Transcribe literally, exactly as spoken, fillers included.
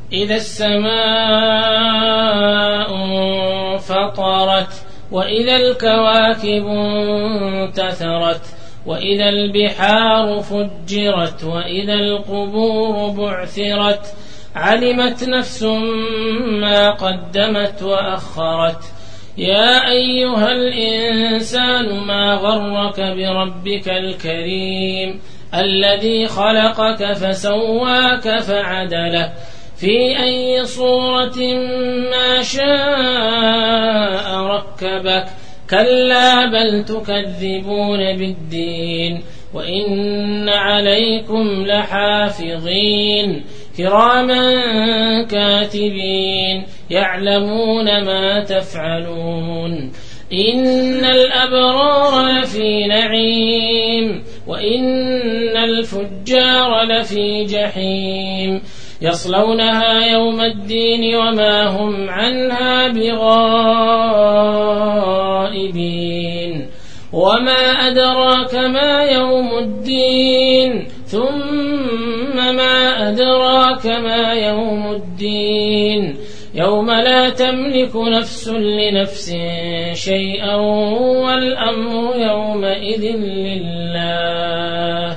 إذا السماء انفطرت وإذا الكواكب انتثرت وإذا البحار فجرت وإذا القبور بعثرت علمت نفس ما قدمت وأخرت يا أيها الإنسان ما غرك بربك الكريم الذي خلقك فسواك فعدلك في أي صورة ما شاء ركبك كلا بل تكذبون بالدين وإن عليكم لحافظين كراما كاتبين يعلمون ما تفعلون إن الأبرار لفي نعيم وإن الفجار لفي جحيم يصلونها يوم الدين وما هم عنها بغائبين وما أدراك ما يوم الدين ثم ما أدراك ما يوم الدين يوم لا تملك نفس لنفس شيئا والأمر يومئذ لله.